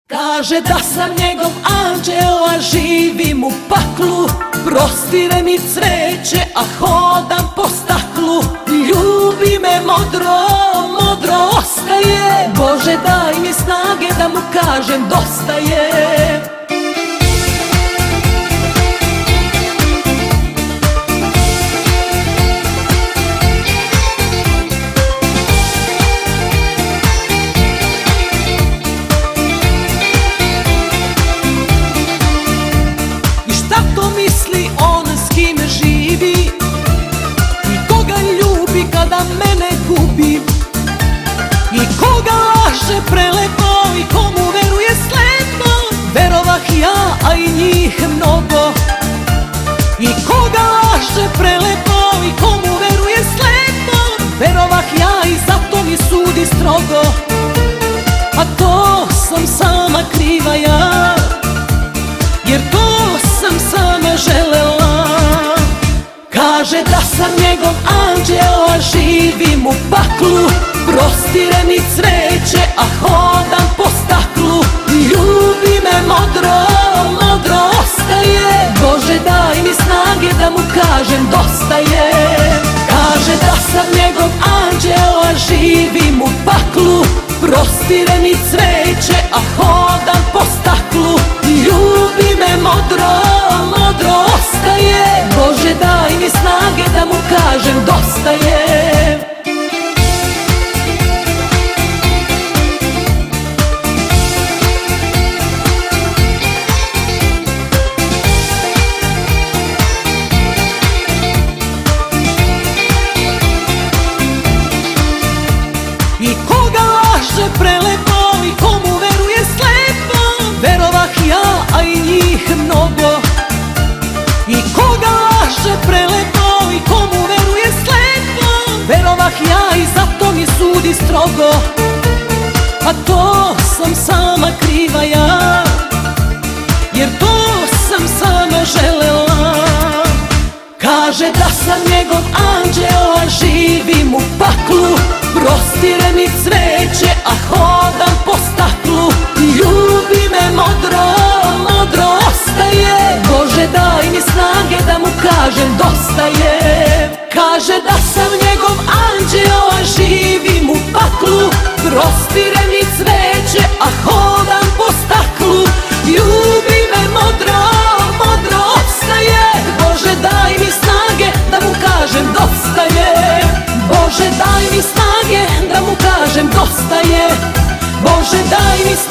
Kaže da sam njegov anđeo, a živim u paklu. Prostire mi cveće, a hodam po staklu. Ljubi me modro, modro ostaje. Bože daj mi snage da mu kažem dosta je. Misli on s kim živi i koga ljubi kada mene gubi, i koga laže prelepo i komu veruje slepo. Verovah ja, a i njih mnogo. I koga laže prelepo i komu veruje slepo. Verovah ja i zato mi sudi strogo. A to sam sama kriva ja, jer to sam sama želela. Kaže da sam njegov anđeo, a živim u paklu. Prostire mi cveće, a hodam po staklu. Ljubi me modro, modro ostaje. Bože daj mi snage da mu kažem dosta je. Kaže da sam njegov anđeo, a živim u paklu. Prostire mi cveće, a hodam po staklu. Ljubi me modro, modro ostaje. Bože daj mi snage da mu kažem dosta je. I koga laže prelepo i komu veruje slepo. Verovah ja, a i njih mnogo. I koga laže prelepo i komu veruje slepo. Verovah ja i zato mi sudi strogo. A to sam sama kriva ja, jer to sam sama želela. Kaže da sam njegov anđeo, a živim u paklu. Prostire mi cveće, a hodam po staklu. Ljubi me modro, modro ostaje. Bože daj mi snage da mu kažem dosta je. Kaže da sam njegov anđeo, a živim u paklu. Prostire mi cveće, a hodam po staklu. Ljubi me modro, modro ostaje. Bože daj mi snage da mu kažem dosta je. Bože daj mi snage da mu kažem dosta je. Bože daj mi snage